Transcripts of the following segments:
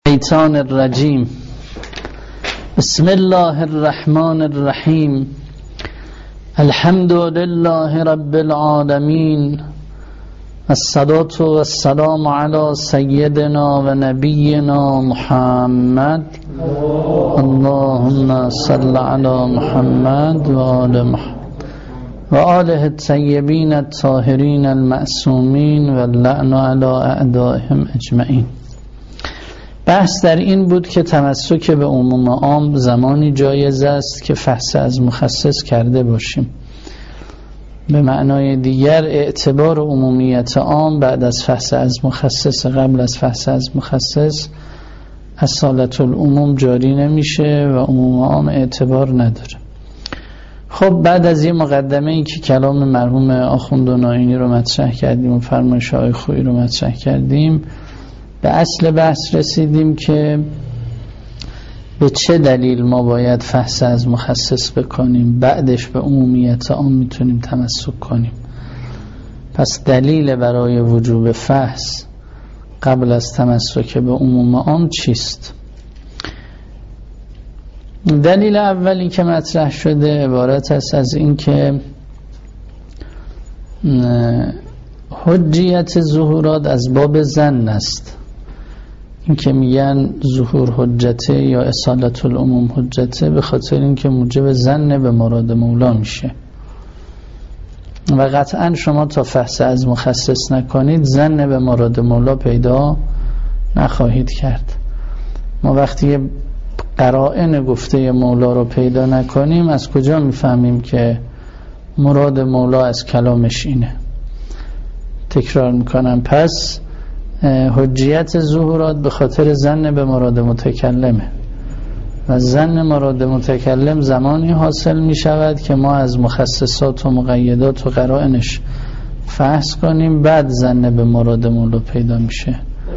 الشیطان الرجیم. بسم الله الرحمن الرحیم. الحمد لله رب العالمین، الصلاة والسلام علی سیدنا و نبینا محمد. اللهم صل علی محمد و آل محمد و آله الطیبین الطاهرین المعصومین و اللعن علی اعدائهم اجمعین. بحث در این بود که تمسک به عموم عام زمانی جایز است که فحص از مخصص کرده باشیم. به معنای دیگر اعتبار عمومیت عام بعد از فحص از مخصص قبل از فحص از مخصص اصالت العموم جاری نمیشه و عموم عام اعتبار نداره. خب بعد از یه مقدمه ای که کلام مرحوم آخوند ناینی رو مطرح کردیم و فرمایش های خویی رو مطرح کردیم، به اصل بحث رسیدیم که به چه دلیل ما باید فحص از مخصص بکنیم، بعدش به عمومیت عام میتونیم تمسک کنیم. پس دلیل برای وجوب فحص قبل از تمسک به عموم عام چیست؟ دلیل اولی که مطرح شده عبارت است از این که حجیت ظهورات از باب ظن است. این که میگن ظهور حجته یا اصالت العموم حجته به خاطر اینکه موجب ظن به مراد مولا میشه و قطعا شما تا فحص از مخصص نکنید ظن به مراد مولا پیدا نخواهید کرد. ما وقتی قرائن گفته مولا رو پیدا نکنیم از کجا میفهمیم که مراد مولا از کلامش اینه؟ تکرار میکنم، پس حجیت ظهورات به خاطر ظن به مراد متکلمه و ظن مراد متکلم زمانی حاصل می شود که ما از مخصصات و مقیدات و قرائنش فحص کنیم، بعد ظن به مراد مولا پیدا میشه.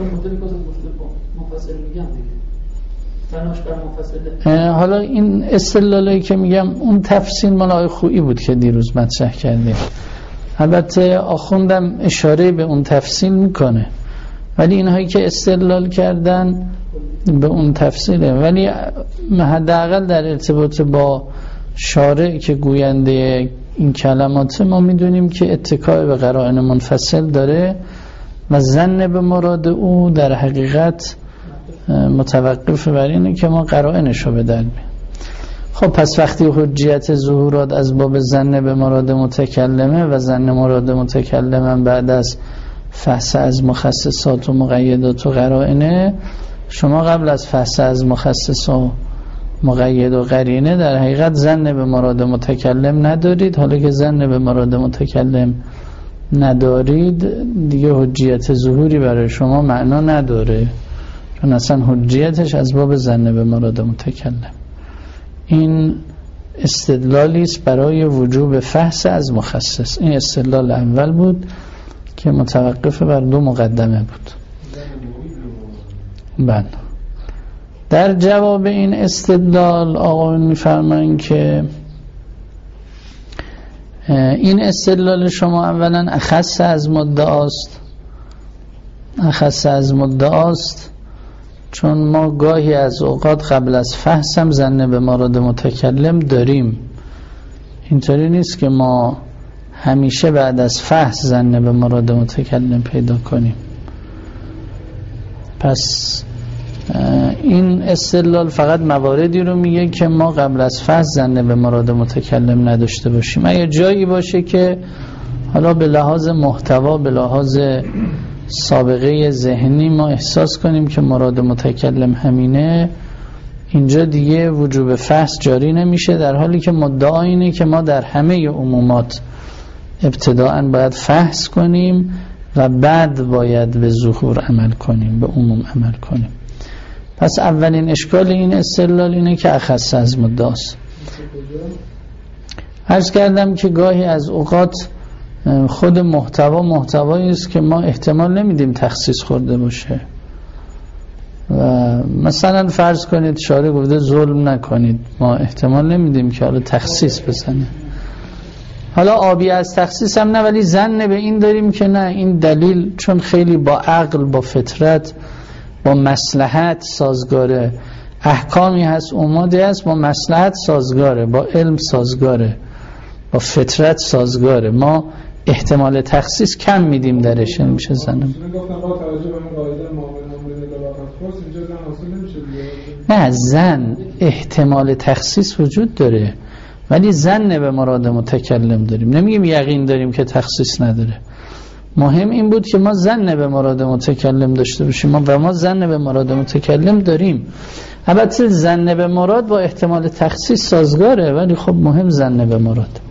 حالا این استدلالی که میگم اون تفصیل مال آقای خویی بود که دیروز مطرح کردیم. البته آخوندم اشاره به اون تفصیل میکنه، ولی اینهایی که استدلال کردن به اون تفصیله. ولی حداقل در ارتباط با شارع که گوینده این کلمات ما میدونیم که اتکای به قرائن منفصل داره و ظن به مراد او در حقیقت متوقف بر اینه که ما قرائنش رو بدلیم. خب پس وقتی حجیت ظهورات از باب ظن به مراد متکلمه و ظن مراد متکلمه بعد از فحص از مخصصات و مقیدات و قرائنه، شما قبل از فحص از مخصص و مقید و قرینه در حقیقت ظن به مراد متکلم ندارید. حالا که ظن به مراد متکلم ندارید دیگه حجیت ظهوری برای شما معنا نداره، چون اصلا حجیتش از باب ظن به مراد متکلم. این استدلالی است برای وجوب فحص از مخصص. این استدلال اول بود که متوقف بر دو مقدمه بود. بله. در جواب این استدلال آقایون میفرمایند که این استدلال شما اولا اخص از مدعاست. اخص از مدعاست چون ما گاهی از اوقات قبل از فحص هم ظن به مراد متکلم داریم. اینطوری نیست که ما همیشه بعد از فحص ظن به مراد متکلم پیدا کنیم. پس این استدلال فقط مواردی رو میگه که ما قبل از فحص ظن به مراد متکلم نداشته باشیم. اگه جایی باشه که حالا به لحاظ محتوا به لحاظ سابقه ذهنی ما احساس کنیم که مراد متکلم همینه، اینجا دیگه وجوب فحص جاری نمیشه، در حالی که مدعا اینه که ما در همه عمومات ابتداءً باید فحص کنیم و بعد باید به ظهور عمل کنیم، به عموم عمل کنیم. پس اولین اشکال این استدلال اینه که اخص از مدعاست. عرض کردم که گاهی از اوقات خود محتوایی است که ما احتمال نمیدیم تخصیص خورده باشه. و مثلا فرض کنید شارع گفته ظلم نکنید، ما احتمال نمیدیم که حالا تخصیص بزنه. حالا آبی از تخصیص هم نه، ولی ظن به این داریم که نه، این دلیل چون خیلی با عقل با فطرت با مصلحت سازگاره، احکامی هست امادی هست با مصلحت سازگاره، با علم سازگاره، با فطرت سازگاره. ما احتمال تخصیص کم میدیم درش. میشه زنم نه، زن احتمال تخصیص وجود داره ولی زن به مراد متکلم داریم، نمیگیم یقین داریم که تخصیص نداره. مهم این بود که ما زن به مراد متکلم داشته باشیم و ما زن به مراد متکلم داریم. البته زن به مراد با احتمال تخصیص سازگاره ولی خب مهم زن به مراد.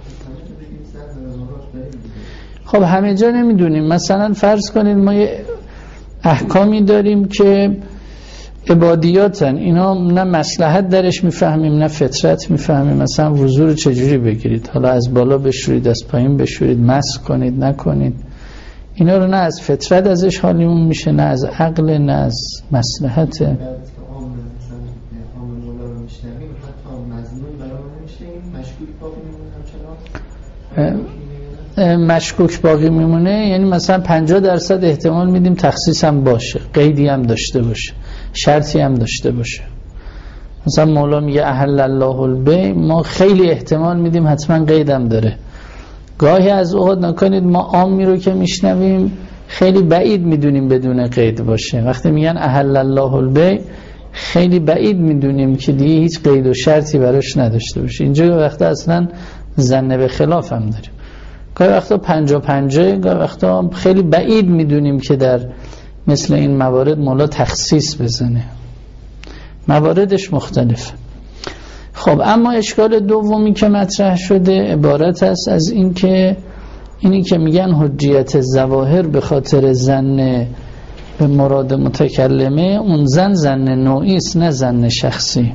خب همه جا نمیدونیم. مثلا فرض کنید ما یه احکامی داریم که عبادیاتن، اینا نه مصلحت درش میفهمیم نه فطرت میفهمیم. مثلا وضو رو چجوری بگیرید، حالا از بالا بشورید از پایین بشورید، مسح کنید نکنید، اینا رو نه از فطرت ازش حالیمون میشه نه از عقل نه از مصلحت. مشکوک باقی میمونه، یعنی مثلا 50% احتمال میدیم تخصیص هم باشه، قیدی هم داشته باشه، شرطی هم داشته باشه. مثلا مولا میگه احل الله البیع، ما خیلی احتمال میدیم حتما قیدم داره. گاهی از اوقات نکنید ما عامی رو که میشنویم خیلی بعید میدونیم بدون قید باشه. وقتی میگن احل الله البیع خیلی بعید میدونیم که دیگه هیچ قید و شرطی براش نداشته باشه. اینجا وقتا اصلا ظن به خلاف هم داریم، گاهی وقتا 50-50، گاهی وقتا خیلی بعید میدونیم که در مثل این موارد مولا تخصیص بزنه. مواردش مختلفه. خب اما اشکال دومی که مطرح شده عبارت است از اینی که میگن حجیت ظواهر به خاطر زن به مراد متکلمه، اون زن نوعی است نه زن شخصی.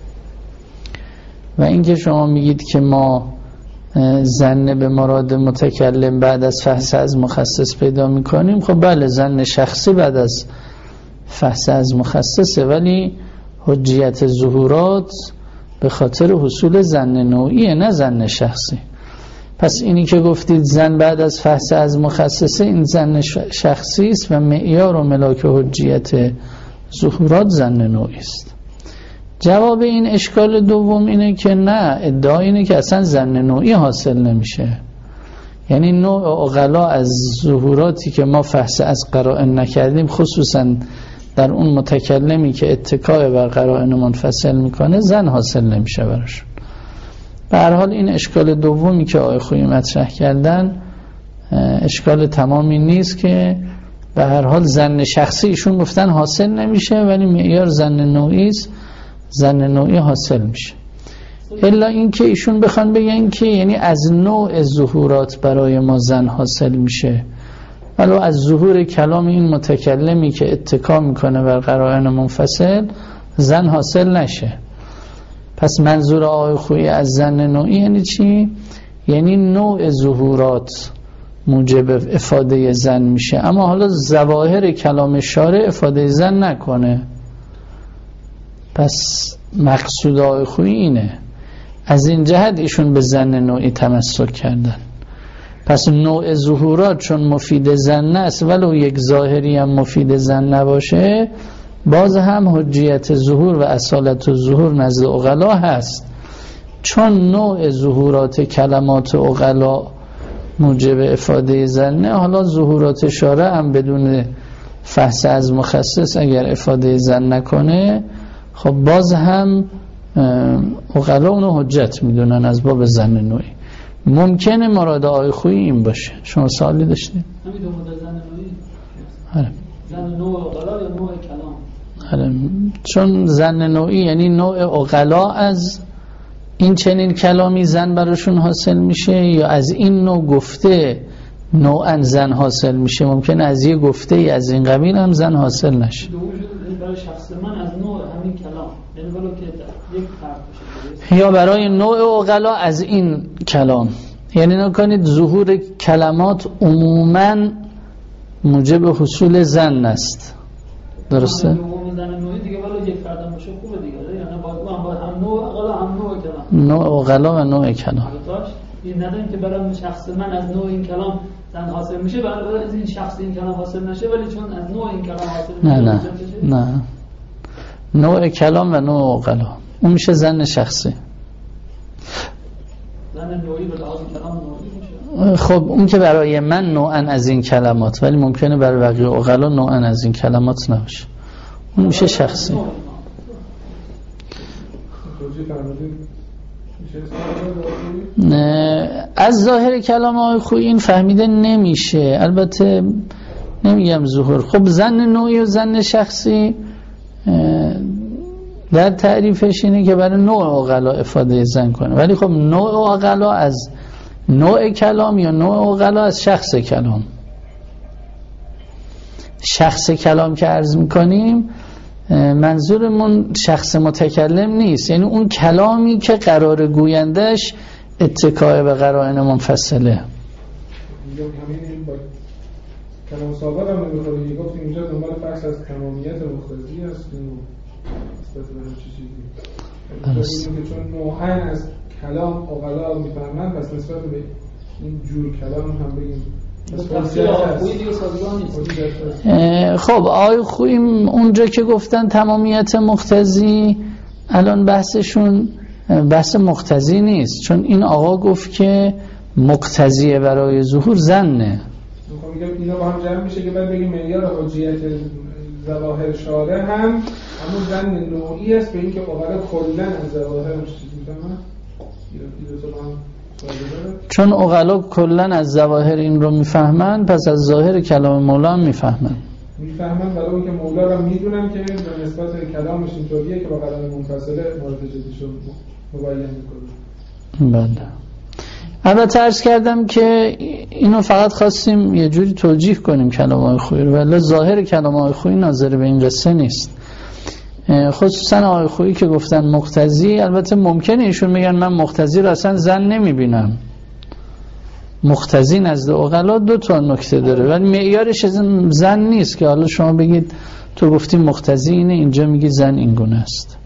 و اینکه شما میگید که ما زن به مراد متکلم بعد از فحص از مخصص پیدا میکنیم، خب بله زن شخصی بعد از فحص از مخصصه، ولی حجیت ظهورات به خاطر حصول زن نوعیه نه زن شخصی. پس اینی که گفتید زن بعد از فحص از مخصصه، این زن شخصی است و معیار و ملاک حجیت ظهورات زن نوعی است. جواب این اشکال دوم اینه که نه، ادعا اینه که اصلا زن نوعی حاصل نمیشه. یعنی نوع عقلا از ظهوراتی که ما فحص از قرائن نکردیم، خصوصا در اون متکلمی که اتکای بر قرائن منفصل میکنه، زن حاصل نمیشه براش. به هر حال این اشکال دومی که آقای خویی مطرح کردن اشکال تمامی نیست که به هر حال زن شخصی ایشون گفتن حاصل نمیشه ولی معیار زن نوعی است، زن نوعی حاصل میشه. الا این که ایشون بخوان بگن که یعنی از نوع ظهورات برای ما زن حاصل میشه، ولو از ظهور کلام این متکلمی که اتکا میکنه بر قرائن منفصل زن حاصل نشه. پس منظور آقای خویی از زن نوعی یعنی چی؟ یعنی نوع ظهورات موجب افاده زن میشه، اما حالا ظواهر کلام شارع افاده زن نکنه. پس مقصود آقای خویی اینه. از این جهت ایشون به زن نوعی تمسک کردن. پس نوع ظهورات چون مفید زن است ولو یک ظاهری هم مفید زن نباشه، باز هم حجیت ظهور و اصالت ظهور نزد عقلا هست، چون نوع ظهورات کلمات عقلا موجب افاده زن. حالا ظهورات شارع هم بدون فحص از مخصص اگر افاده زن نکنه، خب باز هم عقلا اونو حجت میدونن از باب زن نوعی. ممکنه مراد آقای خویی این باشه. شما سوالی داشتید؟ همین دو مدل زن نوعی. آره. زن نوع عقلا یا نوع کلام؟ آره. چون زن نوعی یعنی نوع عقلا از این چنین کلامی زن براشون حاصل میشه، یا از این نوع گفته نوعا زن حاصل میشه. ممکنه از یه گفته ای از این قبیل هم زن حاصل نشه. برای شخص من از نوع همین کلام، یعنی ولو که یک فرق باشه، یا برای نوع عقلا از این کلام. یعنی نکنید ظهور کلمات عموما موجب حصول زن است. درسته؟ عموما زن نوعی دیگه ولو یک فرد باشه خوبه دیگه، یعنی باید هم نوع عقلا هم نوع کلام. نوع عقلا و نوع کلام. این نداریم که برای شخص من از نوع این کلام زن حاصل میشه برای از این شخص این کلام حاصل نشه، ولی چون از نوع این کلام حاصل میشه نه نوع کلام و نوع اوغلا اون میشه زن شخصی. زن نوعی به لحاظ کلام نوعی میشه. خب اون که برای من نوعا از این کلمات، ولی ممکنه برای بقیه اوغلا نوعا از این کلمات نباشه، اون میشه شخصی. از ظاهر کلام آقای خویی این فهمیده نمیشه، البته نمیگم ظهور. خب زن نوعی و زن شخصی در تعریفش اینه که برای نوع اوغلا افاده زن کنه، ولی خب نوع اوغلا از نوع کلام یا نوع اوغلا از شخص کلام. شخص کلام که عرض میکنیم منظورمون شخص متکلم نیست، یعنی اون کلامی که قرار گویندش اتکای به قرائن منفصله. کلام سابق هم نمیخوره، گفتیم اینجا دنبال بحث از تمامیت مقتضی است نسبت به همه چیزی که چون نوعاً از کلام اوغلا میفهمن، پس نسبت به این جور کلام هم بگیم خب آقای خویی اونجا که گفتن تمامیت مقتضی، الان بحثشون بحث مقتضی نیست، چون این آقا گفت که مقتضی برای ظهور زنه. میگم اینا با هم جمع میشه که بعد بگیم معیار حجیت ظواهر شارع هم همون زن نوعی است، به اینکه اوغلا کلا از ظواهر چیز میفهمن. چون اوغلا کلن از ظواهر این رو میفهمن، پس از ظاهر کلام مولا هم میفهمن. برای اون که مولا رو میدونن که به نسبت کلامش اینطوریه که با قرائن منفصله مورد جدیشو مبین میکنه. بله. البته عرض کردم که اینو فقط خواستیم یه جوری توجیه کنیم کلام آقای خویی رو، ولی ظاهر کلام آقای خویی ناظر به این قصه نیست. خصوصا آقای خویی که گفتن مقتضی، البته ممکنه ایشون میگن من مقتضی رو اصلا زن نمیبینم. مقتضی نزد اوغلا دو تا نکته داره، ولی معیارش زن نیست که حالا شما بگید تو گفتی مقتضی اینه، اینجا میگی زن این گونه است.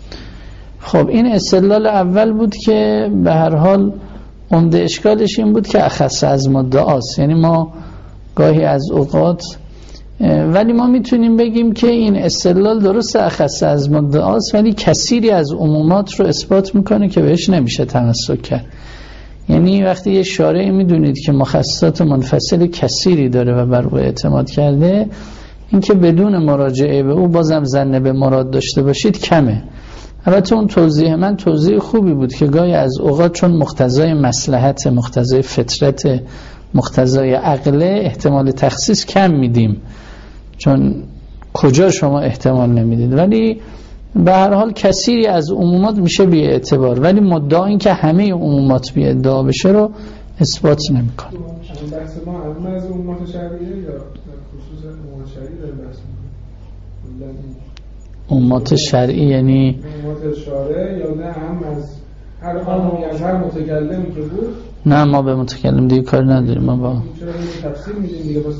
خب این استدلال اول بود که به هر حال عمده اشکالش این بود که اخص از مدعاست، یعنی ما گاهی از اوقات، ولی ما میتونیم بگیم که این استدلال درست اخص از مدعاست، ولی کثیری از عمومات رو اثبات میکنه که بهش نمیشه تمسک کرد. یعنی وقتی یه شارع میدونید که مخصصات منفصل کثیری داره و بر او اعتماد کرده، این که بدون مراجعه به او بازم ظن به مراد داشته باشید کمه. البته اون توضیح من توضیح خوبی بود که گاهی از اوقات چون مقتضای مصلحت، مقتضای فطرت، مقتضای عقله، احتمال تخصیص کم میدیم، چون کجا شما احتمال نمیدید، ولی به هر حال کثیری از عمومات میشه بی اعتبار، ولی مدعا این که همه عمومات بی ادعا بشه رو اثبات نمیکنه. بحث ما هم از عمومات شرعیه یا خصوص عمومات شرعی داره بحث میکنه؟ عمومات شرعی یعنی عمومات شارع یا نه هم از هر قانونی از هر متکلمی که بود؟ نه ما به متکلم دیگه کار نداریم، ما با چرا این تفسیر میدیم دیگه، بس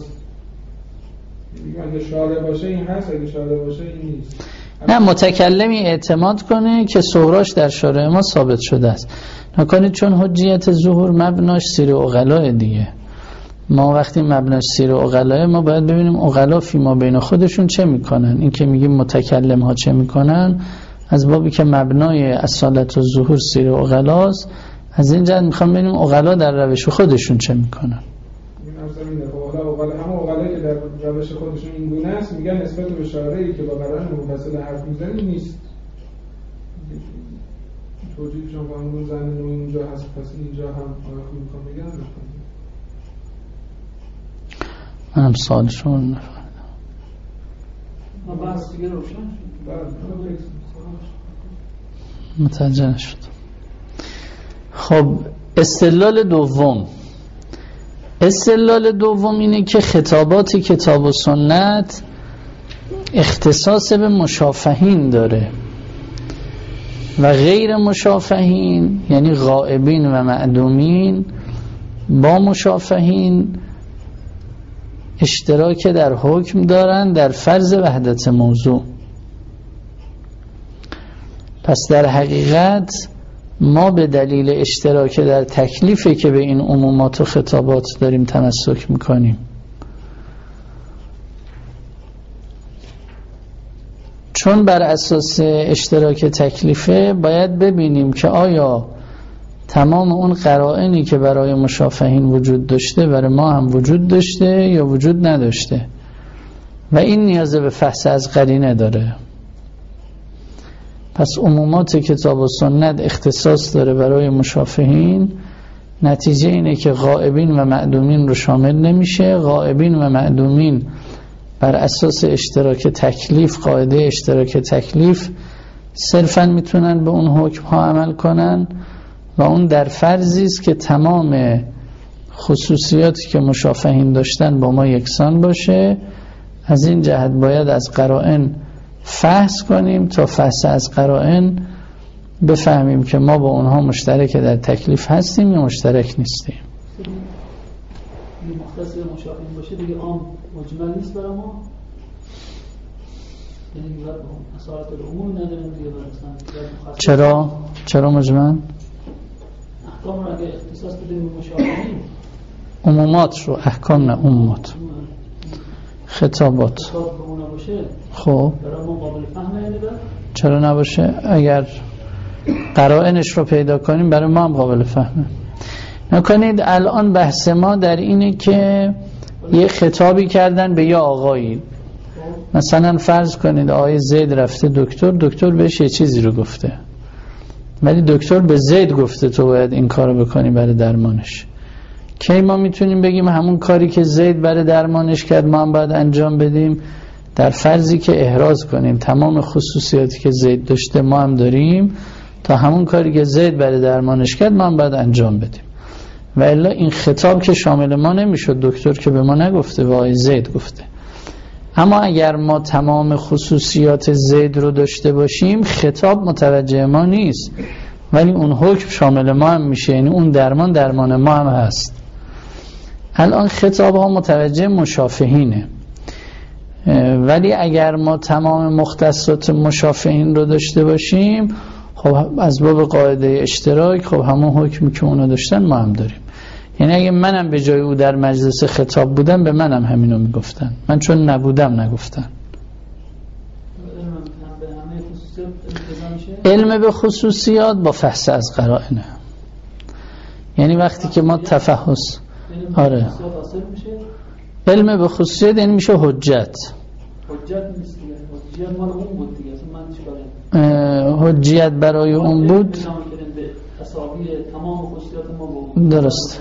اگه شارع باشه این هست، اگه شارع باشه این نیست. نه متکلمی اعتماد کنه که سغراش در شارع ما ثابت شده است، نکنید چون حجیت ظهور مبناش سیر عقلا دیگه. ما وقتی مبناش سیر عقلا، ما باید ببینیم عقلا فی ما بین خودشون چه میکنن. این که میگیم متکلم ها چه میکنن، از بابی که مبنای اصالت و ظهور سیر عقلاست، از این جهت میخوام ببینیم عقلا در روش خودشون چه میکنن. همه عقلایی که در روش خودشون این گونه است میگن نسبت به شارعی که با قرائن منفصل حرف میزنه نیست. توجیهشون با همون زن نوعی اونجا هست، پس اینجا هم آیا خوب میخوام بگم؟ منم سوالشون نفهمیدم. بحث دیگه روشن شد. متوجه نشد. خب استدلال دوم اینه که خطابات کتاب و سنت اختصاص به مشافهین داره و غیر مشافهین یعنی غائبین و معدومین با مشافهین اشتراک در حکم دارن در فرض وحدت موضوع. پس در حقیقت ما به دلیل اشتراک در تکلیفه که به این عمومات و خطابات داریم تمسک میکنیم. چون بر اساس اشتراک تکلیفه باید ببینیم که آیا تمام اون قرائنی که برای مشافهین وجود داشته برای ما هم وجود داشته یا وجود نداشته، و این نیاز به فحص از قرینه داره. پس عمومات کتاب و سنت اختصاص داره برای مشافهین، نتیجه اینه که غائبین و معدومین رو شامل نمیشه. غائبین و معدومین بر اساس اشتراک تکلیف، قاعده اشتراک تکلیف، صرفاً میتونن به اون حکم ها عمل کنن و اون در فرضی است که تمام خصوصیاتی که مشافهین داشتن با ما یکسان باشه. از این جهت باید از قرائن فحص کنیم تا فحص از قرائن بفهمیم که ما با اونها مشترک در تکلیف هستیم یا مشترک نیستیم. مختص مشافهین باشه دیگه عام مجمل نیست برای ما، یعنی اصالت العموم نداریم دیگه برای چرا مجمل؟ احکام رو اگه اختصاص بدیم به مشافهین، عمومات رو، احکام نه عمومات، خطابات خطاب به اونا باشه خب برای ما قابل فهمه. یعنی چرا نباشه؟ اگر قرائنش رو پیدا کنیم برای ما هم قابل فهمه. نکنید الان بحث ما در اینه که یه خطابی کردن به یه آقایی، مثلا فرض کنید آقای زید رفته دکتر بهش یه چیزی رو گفته، ولی دکتر به زید گفته تو باید این کارو بکنی برای درمانش. کی ما میتونیم بگیم همون کاری که زید برای درمانش کرد ما هم باید انجام بدیم؟ در فرضی که احراز کنیم تمام خصوصیاتی که زید داشته ما هم داریم، تا همون کاری که زید برای درمانش کرد ما هم باید انجام بدیم. و الا این خطاب که شامل ما نمیشد، دکتر که به ما نگفته و آقای زید گفته. اما اگر ما تمام خصوصیات زید رو داشته باشیم خطاب متوجه ما نیست، ولی اون حکم شامل ما هم میشه، یعنی اون درمان ما هم هست. الان خطاب ها متوجه مشافهینه، ولی اگر ما تمام مختصات مشافهین رو داشته باشیم خب از باب قاعده اشتراک خب همون حکمی که اونا داشتن ما هم داریم. یعنی اگه منم به جای او در مجلس خطاب بودم به منم همینو میگفتن، من چون نبودم نگفتن. علم به خصوصیات با فحص از قرائنه، یعنی وقتی که ما تفحص آره علم به خصوصیات یعنی میشه حجت نیست، حجت مال اون بود دیگه. حجیت برای اون بود، درست.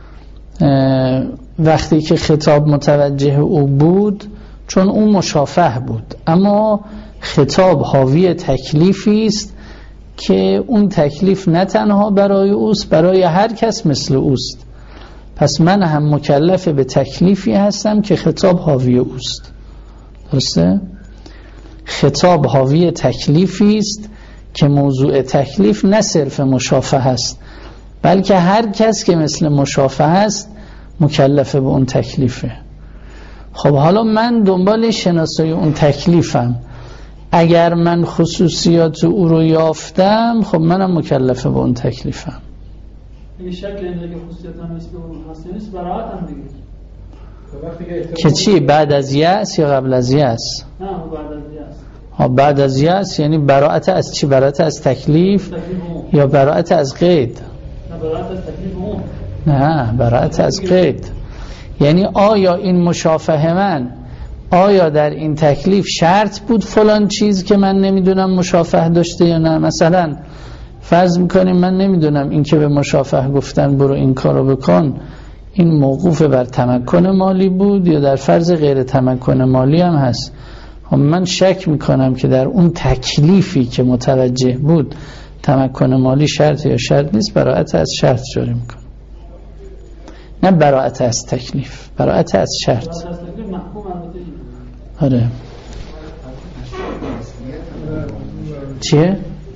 وقتی که خطاب متوجه او بود چون اون مشافه بود، اما خطاب حاوی تکلیفی است که اون تکلیف نه تنها برای اوست، برای هر کس مثل اوست. پس من هم مکلف به تکلیفی هستم که خطاب حاوی اوست. درسته؟ خطاب حاوی تکلیفی است که موضوع تکلیف نه صرف مشافه است، بلکه هر کس که مثل مشافه است مکلف به اون تکلیفه. خب حالا من دنبال شناسایی اون تکلیفم، اگر من خصوصیات او رو یافتم خب منم مکلف به اون تکلیفم. این شکل این دیگه خصوصیات هم نیست به اون نیست، براعت هم دیگه که چی؟ بعد از یأس یا قبل از یأس؟ نه بعد از یأس. بعد از یأس یعنی براعت از چی؟ براعت از تکلیف یا براعت از قید؟ نه براعت از قید. یعنی آیا این مشافهه من آیا در این تکلیف شرط بود فلان چیز که من نمیدونم مشافهه داشته یا نه؟ مثلا فرض میکنیم من نمیدونم این که به مشافهه گفتن برو این کارو بکن این موقوف بر تمکن مالی بود یا در فرض غیر تمکن مالی هم هست. من شک میکنم که در اون تکلیفی که متوجه بود تمکن مالی شرط یا شرط نیست، براعت از شرط جاری میکنم، نه براعت از تکلیف، براعت از شرط. آره چیه؟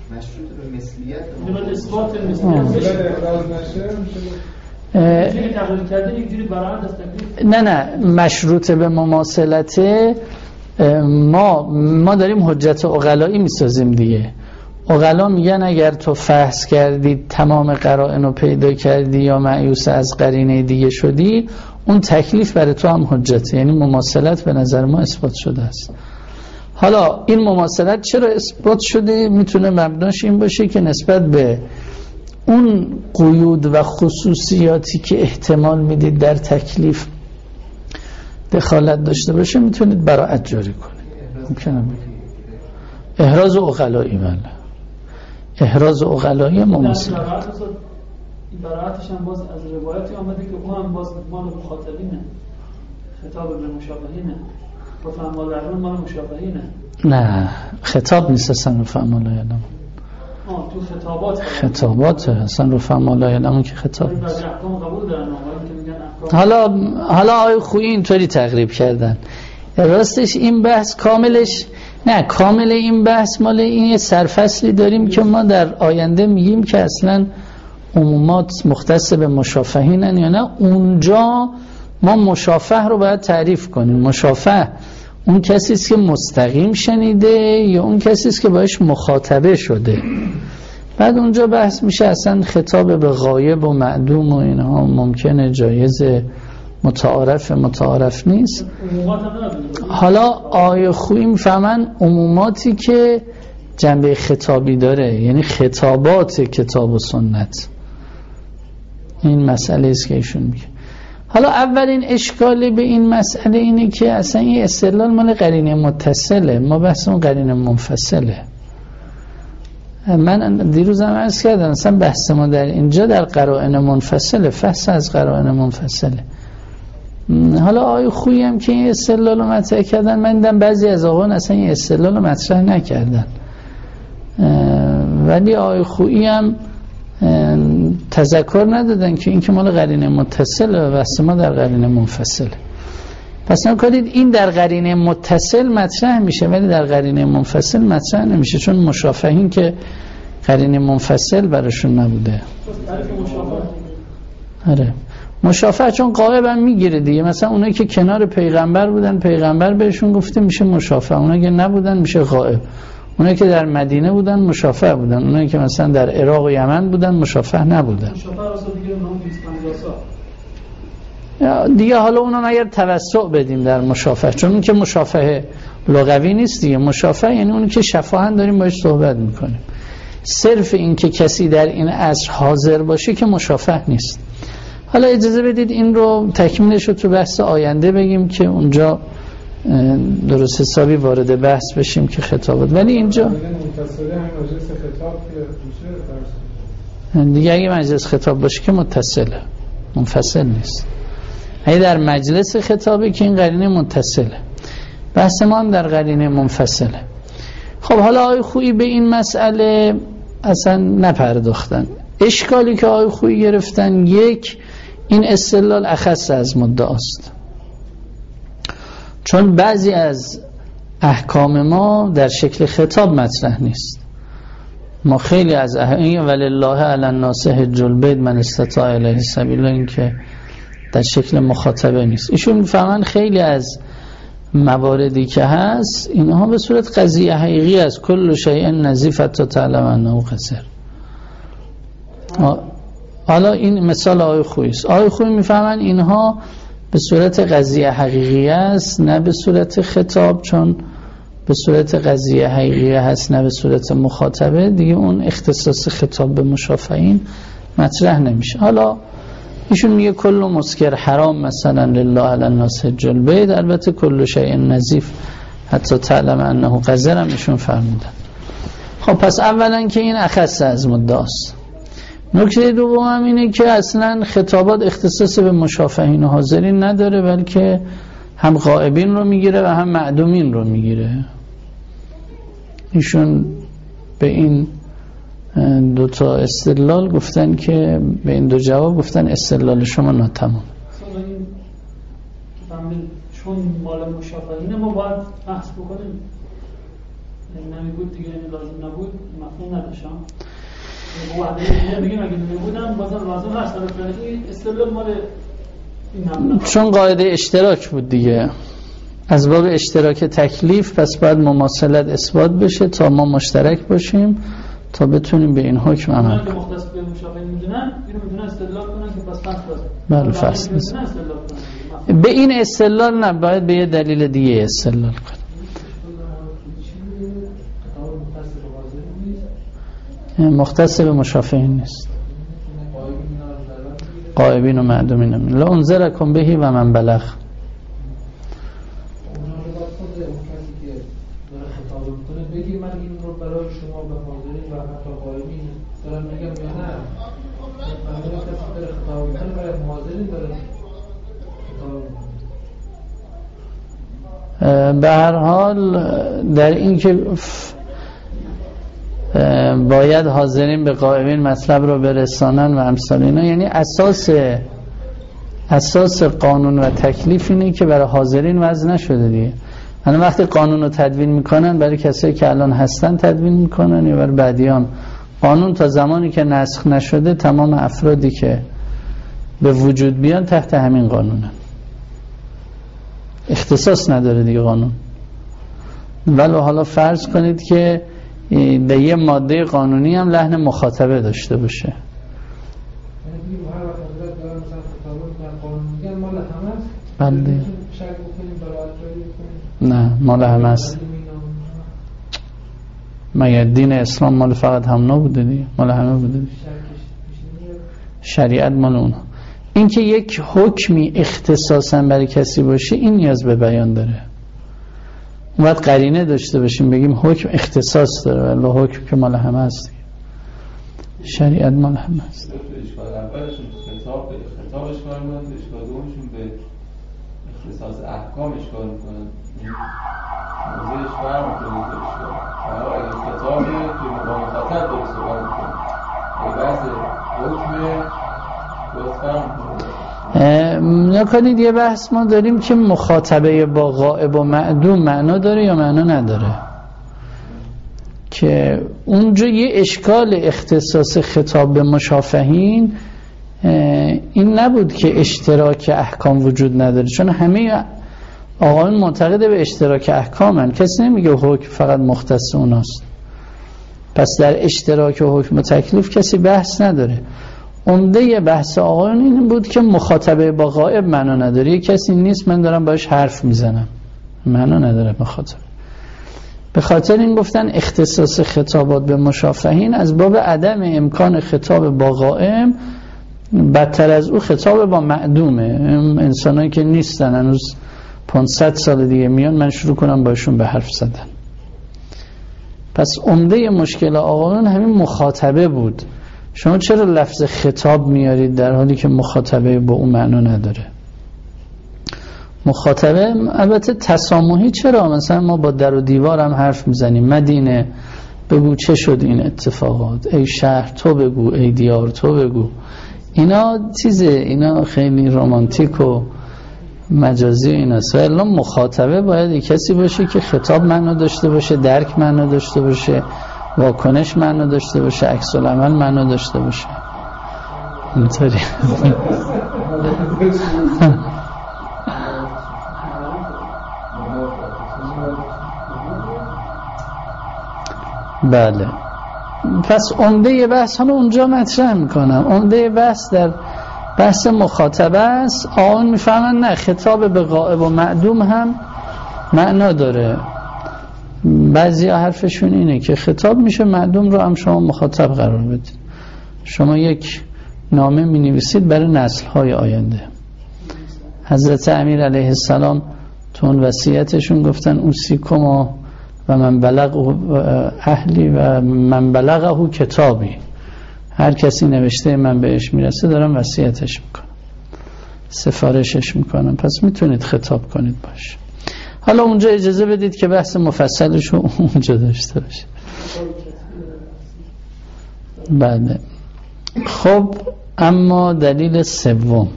نه مشروط به مماثلته. ما داریم حجت عقلایی میسازیم دیگه. عقلا میگن اگر تو فحص کردی تمام قرائن رو پیدا کردی یا مایوس از قرینه دیگه شدی، اون تکلیف برای تو هم حجته، یعنی مماثلت به نظر ما اثبات شده است. حالا این مماثلت چرا اثبات شده؟ میتونه مبناش این باشه که نسبت به اون قیود و خصوصیاتی که احتمال میدید در تکلیف دخالت داشته باشه میتونید براءت جاری کنید. ممکنه بگید احراز عقلایی، بله، احراز عقلایی مماثلت. براءتش هم باز از روایتی آمده که اون هم باز مال مخاطبینه، خطاب به مشابهینه، رفع مال علم مال مشابهینه. نه خطاب نیست اصلا رفع مال علم. تو خطابات اصلا رفع مال علم که خطاب نیست. حالا آقای خویی اینطوری تقریب کردن. راستش این بحث کاملش نه، کامل این بحث مال این یه سرفصلی داریم که ما در آینده میگیم که اصلا عمومات مختص به مشافهینن یا نه. اونجا ما مشافه رو باید تعریف کنیم. مشافه اون کسی است که مستقیم شنیده یا اون کسی است که باش مخاطبه شده. بعد اونجا بحث میشه اصلا خطاب به غایب و معدوم و اینها ممکنه، جایز، متعارف نیست. حالا آیه خویی میفهمن عموماتی که جنبه خطابی داره، یعنی خطابات کتاب و سنت. این مسئله است که ایشون میگه. حالا اولین اشکالی به این مسئله اینه که اصلا این استدلال مال قرینه متصله، ما بحث اون قرینه منفصله. من دیروزم عرض کردم اصلا بحث ما در اینجا در قرائن منفصله، فحص از قرائن منفصله. حالا آقای خویی هم که این استدلال رو مطرح کردن، من دیدم بعضی از آقایان اصلا این استدلال رو مطرح نکردن، ولی آقای خویی هم تذکر ندادن که این که مال قرینه متصله و بحث ما در قرینه منفصله. پس نکنید این در قرینه متصل مطرح میشه ولی در قرینه منفصل مطرح نمیشه، چون مشافهین که قرینه منفصل براشون نبوده. آره مشافه چون غایب هم میگیره دیگه. مثلا اونایی که کنار پیغمبر بودن پیغمبر بهشون گفته میشه مشافه، اونایی که نبودن میشه غایب. اونایی که در مدینه بودن مشافه بودن، اونایی که مثلا در عراق و یمن بودن مشافه نبودن دیگه. حالا اونم اگر توسع بدیم در مشافه، چون اون که مشافه لغوی نیست دیگه. مشافه یعنی اون که شفاهن داریم باش صحبت میکنیم. صرف این که کسی در این عصر حاضر باشه که مشافه نیست. حالا اجازه بدید این رو تکمیلش رو تو بحث آینده بگیم که اونجا درست حسابی وارد بحث بشیم که خطابت. ولی اینجا دیگه اگه مجلس خطاب باشه که متصله، منفصل نیست. اگه در مجلس خطابه که این قرینه متصله، بحث ما هم در قرینه منفصله. خب حالا آقای خویی به این مسئله اصلا نپرداختن. اشکالی که آقای خویی گرفتن، یک، این استدلال اخص از مدعاست، چون بعضی از احکام ما در شکل خطاب مطرح نیست. ما خیلی از ولله علی الناس حج البیت من استطاع الیه سبیلا این که در شکل مخاطبه نیست. ایشون میفهمن خیلی از مواردی که هست اینها به صورت قضیه حقیقی است. کل شیء نظیف حتی تعلم انه قذر. حالا این مثال آقای خویی است. آقای خویی میفهمن اینها به صورت قضیه حقیقی است نه به صورت خطاب، چون به صورت قضیه حقیقی هست نه به صورت مخاطبه دیگه، اون اختصاص خطاب به مشافهین مطرح نمیشه. حالا ایشون میگه کل مسکر حرام مثلا لله علی الناس حج البیت، البته کل شیء نظیف حتی تعلم انه قذر هم ایشون فرمودن. خب پس اولا که این اخص از مدعاست. نکته دوم هم اینه که اصلا خطابات اختصاص به مشافهین و حاضرین نداره، بلکه هم غائبین رو میگیره و هم معدومین رو میگیره. ایشون به این دو تا استدلال گفتن که به این دو جواب گفتن استدلال شما ناتمام. چون مال مشافهین ما باید بحث بکنیم، نمیگود دیگه لازم نبود، مفهوم نداشتم بگیم اگه نمیبودم بازم لازم هست. این استدلال مال چون قاعده اشتراک بود دیگه، از باب اشتراک تکلیف، پس باید مماثلت اثبات بشه تا ما مشترک باشیم تا بتونیم به این حکم عمل کنیم. مختص به مشافهه میدونن اینو میدونن استدلال کنن که پس فصل لازم. بله فصل. به این استدلال نه، باید به یه دلیل دیگه استدلال کنیم. مختص به مشافهین نیست. غائبین و معدومین لا انذرکم بهی و من بلغ. بگی من این رو برای شما به حاضرین و حتی غایبین دارم میگم یا نه؟ من دارم کسی داره خطاب میکنه برای حاضرین داره خطاب. به هر حال در این که باید حاضرین به غایبین مطلب رو برسانن و امثال اینا، یعنی اساس قانون و تکلیف اینه که برای حاضرین وضع نشده دیگه. یعنی وقتی قانون رو تدوین میکنن برای کسایی که الان هستن تدوین میکنن یا برای بعدیان. قانون تا زمانی که نسخ نشده تمام افرادی که به وجود بیان تحت همین قانونن، اختصاص نداره دیگه قانون. ولی حالا فرض کنید که به یه ماده قانونی هم لحن مخاطبه داشته باشه. بله نه مال همه است. مگر دین اسلام مال فقط هم نبوده دیگه، مال همه بوده دیگه. شریعت مال اونها. این که یک حکمی اختصاصا برای کسی باشه این نیاز به بیان داره. باید قرینه داشته باشیم بگیم حکم اختصاص داره، ولی حکم که مال همه است دیگه. شریعت مال همه است. اشکال اولشون خطاب اشکال میکنن، اشکال دومشون به اختصاص احکام اشکال میکنن. موضوعش فرق میکنه اشکال. اگه خطابه که با مخاطب داره صحبت میکنه، اگه بحث حکمه باید فرق میکنه. نکنید یه بحث ما داریم که مخاطبه با غائب و معدوم معنا داره یا معنا نداره، که اونجا یه اشکال اختصاص خطاب به مشافهین این نبود که اشتراک احکام وجود نداره، چون همه آقایون معتقد به اشتراک احکامن. کسی نمیگه حکم فقط مختص اوناست. پس در اشتراک حکم و تکلیف کسی بحث نداره. عمده یه بحث آقایون این بود که مخاطبه با غائب معنا نداره. یه کسی نیست من دارم باش حرف میزنم، معنا نداره مخاطبه. به خاطر این گفتن اختصاص خطابات به مشافهین از باب عدم امکان خطاب با غائب، بدتر از او خطاب با معدومه. انسانایی که نیستن هنوز 500 سال دیگه میان من شروع کنم باشون به حرف زدن. پس عمده مشکل آقایون همین مخاطبه بود. شما چرا لفظ خطاب میارید در حالی که مخاطبه با اون معنا نداره؟ مخاطبه البته تسامحی. چرا مثلا ما با در و دیوار هم حرف میزنیم، مدینه بگو چه شد این اتفاقات، ای شهر تو بگو، ای دیار تو بگو. اینا چیزه، اینا خیلی رمانتیک و مجازی ایناست. و الا مخاطبه باید یک کسی باشه که خطاب معنا داشته باشه، درک معنا داشته باشه، واکنش معنا داشته باشه، عکس العمل معنا داشته باشه. اینطوری بله. پس عمده بحث حالا اونجا مطرح میکنم، عمده بحث در بحث مخاطبه است. آن میفهمن نه خطاب به غائب و معدوم هم معنا داره. بعضی حرفشون اینه که خطاب میشه معدوم رو هم شما مخاطب قرار بدید. شما یک نامه می نویسید برای نسل‌های آینده. حضرت امیر علیه السلام تو اون وصیتشون گفتن اوصیکم و من بلغ اهلی و من بلغه کتابی. هر کسی نوشته من بهش میرسه دارم وصیتش میکنم، سفارشش میکنم. پس میتونید خطاب کنید باشه. حالا اونجا اجازه بدید که بحث مفصلش رو اونجا داشته باشه. بله. خب اما دلیل سوم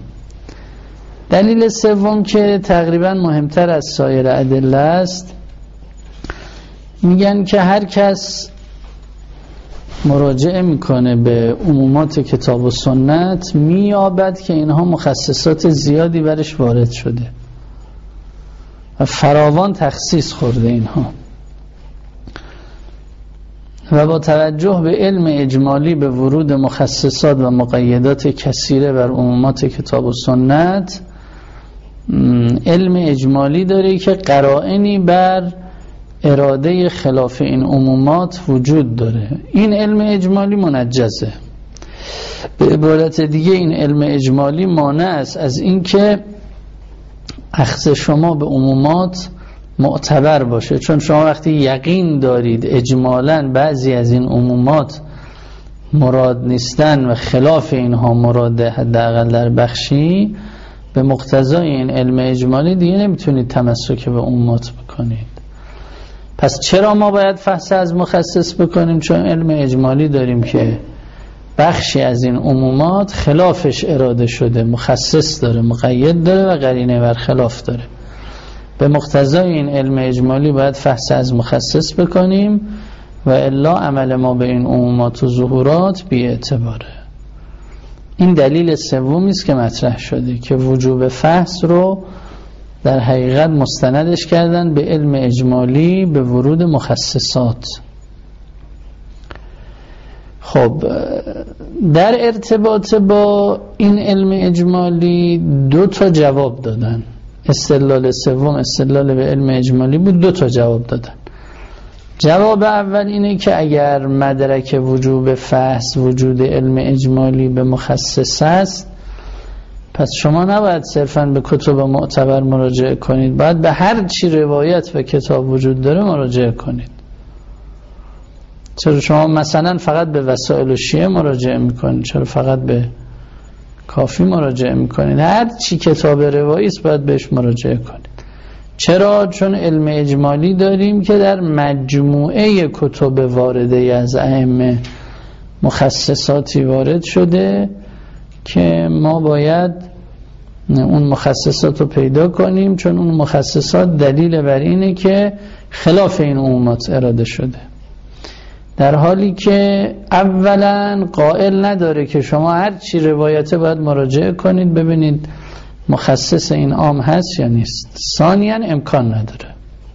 که تقریبا مهمتر از سایر ادله است، میگن که هر کس مراجعه میکنه به عمومات کتاب و سنت مییابد که اینها مخصصات زیادی برش وارد شده و فراوان تخصیص خورده اینها. و با توجه به علم اجمالی به ورود مخصصات و مقیدات کثیره بر عمومات کتاب و سنت، علم اجمالی داره که قرائنی بر اراده خلاف این عمومات وجود داره. این علم اجمالی منجزه. به عبارت دیگه این علم اجمالی مانع است از اینکه اخذ شما به عمومات معتبر باشه، چون شما وقتی یقین دارید اجمالاً بعضی از این عمومات مراد نیستن و خلاف اینها مراده، حداقل در بخشی، به مقتضای این علم اجمالی دیگه نمیتونید تمسک به عمومات بکنید. پس چرا ما باید فحص از مخصص بکنیم؟ چون علم اجمالی داریم که بخشی از این عمومات خلافش اراده شده، مخصص داره، مقید داره و قرینه بر خلاف داره. به مقتضای این علم اجمالی باید فحص از مخصص بکنیم و الا عمل ما به این عمومات و ظهورات بی اعتباره. این دلیل سومی است که مطرح شده که وجوب فحص رو در حقیقت مستندش کردن به علم اجمالی به ورود مخصصات. خب در ارتباط با این علم اجمالی دو تا جواب دادن. استدلال سوم استدلال به علم اجمالی بود، دو تا جواب دادن. جواب اول اینه که اگر مدرک وجوب فحص وجود علم اجمالی به مخصص است، پس شما نباید صرفاً به کتب معتبر مراجعه کنید، باید به هر چی روایت و کتاب وجود داره مراجعه کنید. چرا شما مثلا فقط به وسائل شیعه مراجعه میکنید؟ چرا فقط به کافی مراجعه میکنید؟ هر چی کتاب روایی است باید بهش مراجعه کنید. چرا؟ چون علم اجمالی داریم که در مجموعه کتب وارده از ائمه مخصصاتی وارد شده که ما باید اون مخصصات رو پیدا کنیم، چون اون مخصصات دلیل بر اینه که خلاف این عمومات اراده شده. در حالی که اولا قائل نداره که شما هر چی روایته باید مراجعه کنید ببینید مخصص این عام هست یا نیست. ثانیاً امکان نداره.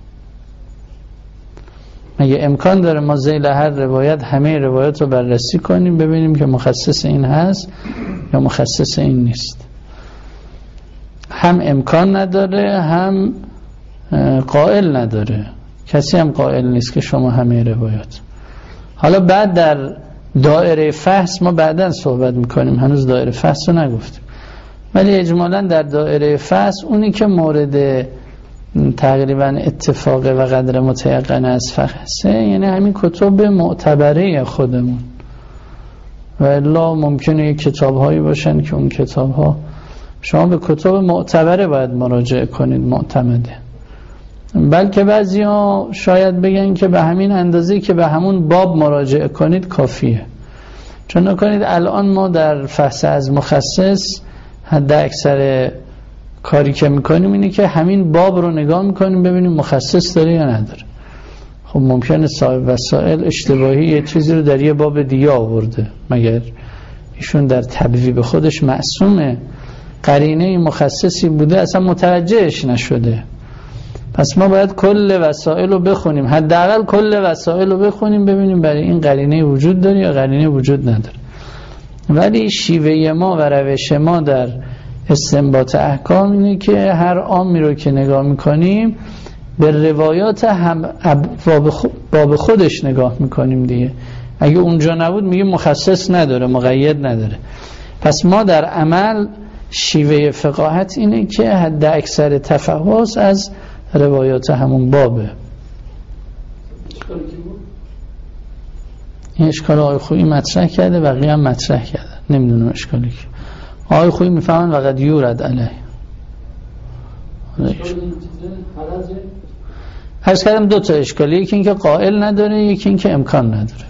مگه امکان داره ما ذیل هر روایت همه روایت رو بررسی کنیم ببینیم که مخصص این هست یا مخصص این نیست؟ هم امکان نداره هم قائل نداره. کسی هم قائل نیست که شما همه روایت. حالا بعد در دایره فحص ما بعداً صحبت میکنیم، هنوز دایره فحص رو نگفتیم، ولی اجمالاً در دایره فحص اونی که مورد تقریباً اتفاق و قدر متیقن از فحصه یعنی همین کتب معتبره خودمون، و الا ممکنه یک کتاب هایی باشن که اون کتاب ها شما به کتب معتبره باید مراجعه کنید، معتمده. بلکه بعضی ها شاید بگن که به همین اندازه که به همون باب مراجعه کنید کافیه. چون نکنید الان ما در فحص از مخصص حد اکثر کاری که میکنیم اینه که همین باب رو نگاه میکنیم ببینیم مخصص داره یا نداره. خب ممکنه صاحب وسائل اشتباهی یه چیزی رو در یه باب دیگه آورده، مگر ایشون در تبویب خودش معصومه؟ قرینه مخصصی بوده اصلا متوجهش نشده. پس ما باید کل وسائل رو بخونیم، حداقل کل وسائل رو بخونیم ببینیم برای این قرینه وجود داره یا قرینه وجود نداره. ولی شیوه ما و روش ما در استنباط احکام اینه که هر عامی رو که نگاه میکنیم به روایات هم باب خودش نگاه میکنیم دیگه. اگه اونجا نبود میگه مخصص نداره، مقید نداره. پس ما در عمل شیوه فقاهت اینه که حد اکثر تفحص از روایات همون بابه. این اشکال آقای خویی مطرح کرده، بقیه هم مطرح کرده، نمیدونم اشکالی که آقای خویی میفهمن وقت یورد علیه. عرض کردم دو تا اشکالی، یکی این که قائل نداره، یکی این که امکان نداره.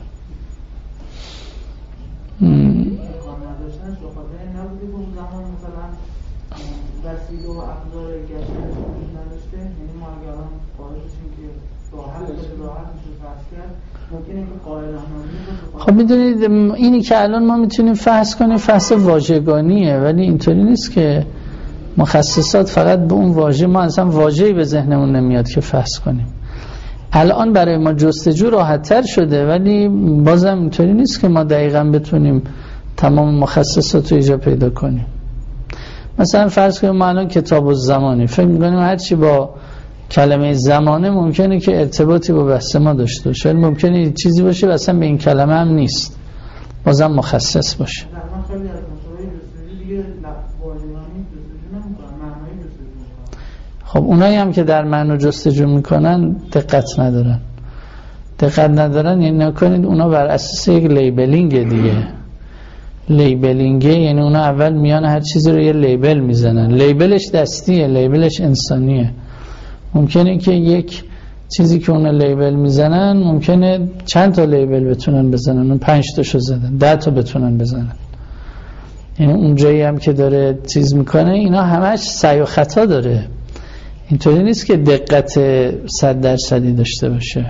خب میدونید اینی که الان ما میتونیم فحص کنیم فحص واژگانیه، ولی اینطوری نیست که مخصصات فقط به اون واژه، ما اصلا واژه‌ای به ذهنمون نمیاد که فحص کنیم. الان برای ما جستجو راحت‌تر شده، ولی بازم اینطوری نیست که ما دقیقاً بتونیم تمام مخصصات رو ایجا پیدا کنیم. مثلا فرض کنیم ما الان کتاب الزمانی فکر می‌کنیم هر چی با کلمه زمانه ممکنه که ارتباطی با بحث ما داشته باشه، ممکنه چیزی باشه اصلا به این کلمه هم نیست، بازم مخصص باشه. خب اونایی هم که در معنی جستجو میکنن دقت ندارن یعنی نکنید اونا بر اساس یک لیبلینگ دیگه. لیبلینگه یعنی اونا اول میان هر چیزی رو یه لیبل میزنن، لیبلش دستیه، لیبلش انسانیه. ممکنه که یک چیزی که اونا لیبل میزنن ممکنه چند تا لیبل بتونن بزنن، اون 5 تاشو زدن 10 تا بتونن بزنن. یعنی اون جایی هم که داره چیز میکنه اینا همش سعی و خطا داره، اینطوری نیست که دقت 100% داشته باشه.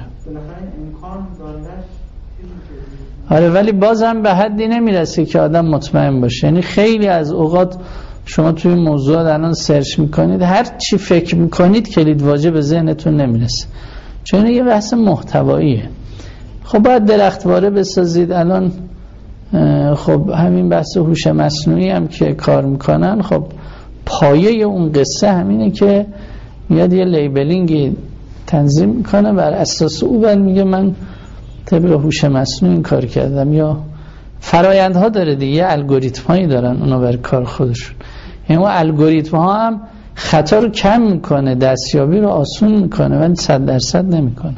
آره ولی بازم به حدی نمیرسه که آدم مطمئن باشه. یعنی خیلی از اوقات شما توی موضوع الان سرچ میکنید هر چی فکر میکنید کلید واژه به ذهنتون نمیرسه، چون یه بحث محتواییه. خب باید درختواره بسازید. الان خب همین بحث هوش مصنوعی هم که کار میکنن، خب پایه اون قصه همینه که میاد یه لیبلینگی تنظیم میکنه، بر اساس او بعد میگه من طبق هوش مصنوعی این کار کردم. یا فرایندها داره دیگه، یه الگوریتم هایی دارن اونا برای کار خودشون. یعنی اون الگوریتم ها هم خطا رو کم میکنه، دستیابی رو آسون میکنه ولی 100% نمیکنه.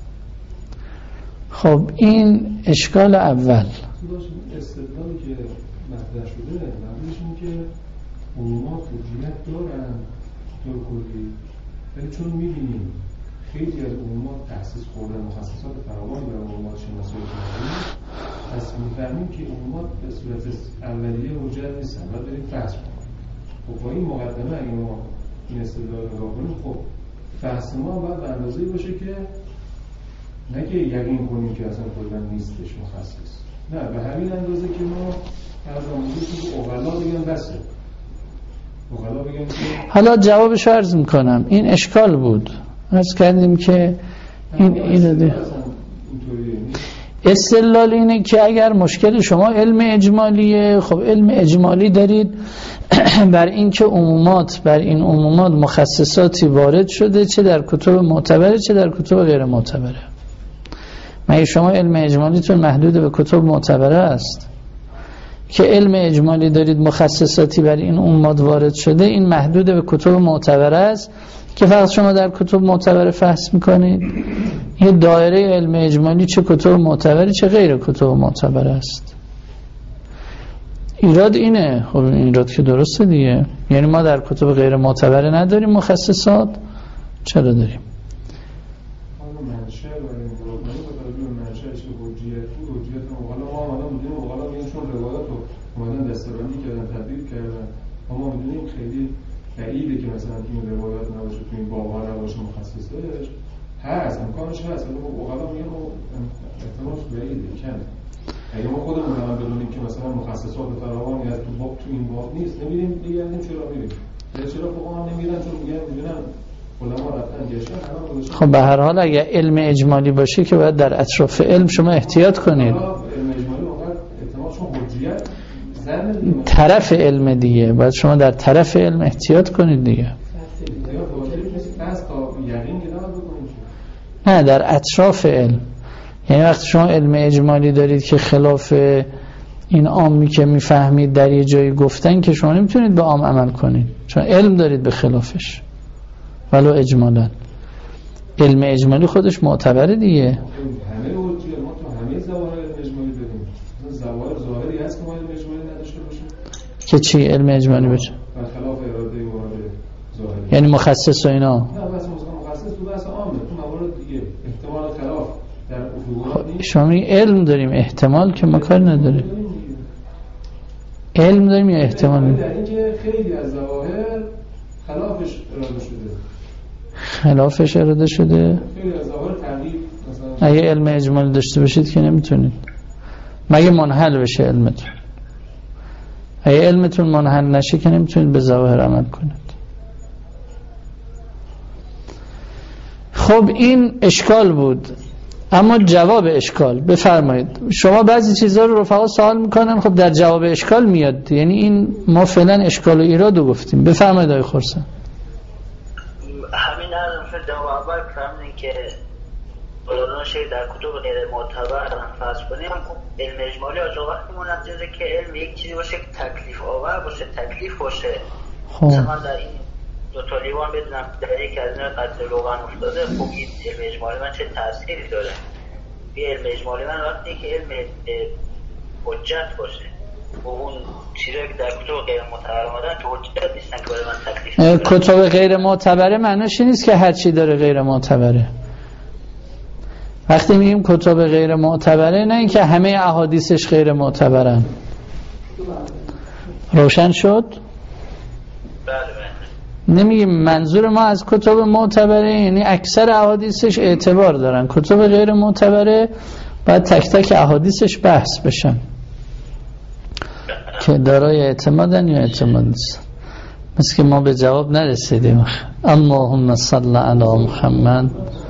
خب این اشکال اول. استدلالی که مطرح شده معنیش اینه که علوما حجیت دارن طور کلی، ولی چون میبینیم خیلی از علوما تخصیص خوردن مخصصات فراوانی برای علومات شناسایی کنیم، پس میفهمیم که علومات به صورت اولیه حجت نیستن، باید بریم فحص کنیم. خب با این مقدمه اگه ما این استدلال رو نگاه کنیم، خب فحص ما باید به اندازه‌ای باشه که نه که یقین کنیم که اصلا کلا نیستش مخصص، نه به همین اندازه که ما از آموزش که اوغلا بگن بسه، اوغلا بگن که حالا جوابش عرض میکنم. این اشکال بود، عرض کردیم که این ایده استدلال اینه که اگر مشکل شما علم اجمالیه، خب علم اجمالی دارید بر این که عمومات، بر این عمومات مخصصاتی وارد شده، چه در کتب معتبره چه در کتب غیر معتبره. مگه شما علم اجمالیتون محدود به کتب معتبره است؟ که علم اجمالی دارید مخصصاتی بر این عمومات وارد شده، این محدود به کتب معتبره است که فقط شما در کتب معتبره فحص میکنید. یه دایره علم اجمالی چه کتب معتبره چه غیر کتب معتبره است. ایراد اینه. خب این ایراد که درسته دیگه. یعنی ما در کتب غیر معتبره نداریم مخصصات، چرا داریم؟ ما میدونیم خیلی بعیده که مثلا این روایات نباشه، تو این بابا نباشه مخصصش هست، امکانش هست، ولی اوغلا میگن احتمالش بعیده کم. اگه ما خودمون هم بدونیم که مثلا مخصصات فراوانی از تو این باب نیست، نمیدونیم دیگه چرا میریم؟ چرا فقها نمیرن؟ چون میدونن علما رفتن گشتن. خب به هر حال اگه علم اجمالی باشه که باید در اطراف علم شما احتیاط کنید. علم اجمالی واقعا احتمالش حجیت طرف علم دیگه، باید شما در طرف علم احتیاط کنید دیگه. نه در اطراف علم. یعنی وقتی شما علم اجمالی دارید که خلاف این عامی که میفهمید در یه جایی گفتن، که شما نمیتونید به عام عمل کنید چون علم دارید به خلافش ولو اجمالا. علم اجمالی خودش معتبره دیگه. همه حجیه ما تو همه ظواهر علم اجمالی داریم. ظواهر ظاهری هست که ما علم اجمالی نداشته باشیم که چی علم اجمالی باشه؟ برخلاف اراده مورد ظاهری، یعنی مخصص و اینا. نه بس مخصص تو بحث عامه، تو موارد دیگه احتمال خلاف در افقات نیست. شما علم داریم، احتمال که ما کار نداریم. علم داریم یا احتمال؟ در اینکه خیلی از ظواهر خلافش اراده شده. خلافش اراده شده؟ خیلی از ظواهر تغییر مثلا. اگه علم اجمالی داشته باشید که نمیتونید، مگه منحل بشه علمتون. اگه علمتون منحل نشه که نمیتونید به ظواهر عمل کنید. خب این اشکال بود، اما جواب اشکال بفرمایید. شما بعضی چیزها رو رفقا سوال میکنن، خب در جواب اشکال میاد، یعنی این ما فعلا اشکال و ایراد رو گفتیم. بفرمایید آقای خرسند. همین عرض شد جواب فرمودین که علوم شیء در کتب غیر معتبر فرض کنیم علم اجمالی آجا وقتی منجزه که علم یک چیزی باشه که تکلیف آور باشه، تکلیف باشه. مثلا در این دو تا لیوان بدونم در یک از اینا قطع روغن افتاده، خب این علم اجمالی من چه تأثیری داره؟ این علم اجمالی من وقتی که علم حجت باشه و اون چیزایی که در کتب غیر معتبر آمدن که حجت نیستن که برای من تکلیف داره. کتب غیر معتبره معنیش نیست که هر چی داره غیر معتبره. وقتی میگیم کتب غیر معتبره، نه اینکه همه احادیثش غیر معتبرن. روشن شد؟ نمیگیم منظور ما از کتب معتبره یعنی اکثر احادیثش اعتبار دارن. کتب غیر معتبره باید تک تک احادیثش بحث بشن که دارای اعتمادن یا اعتماد نیستن. مثل که ما به جواب نرسیدیم. اللهم صل علی محمد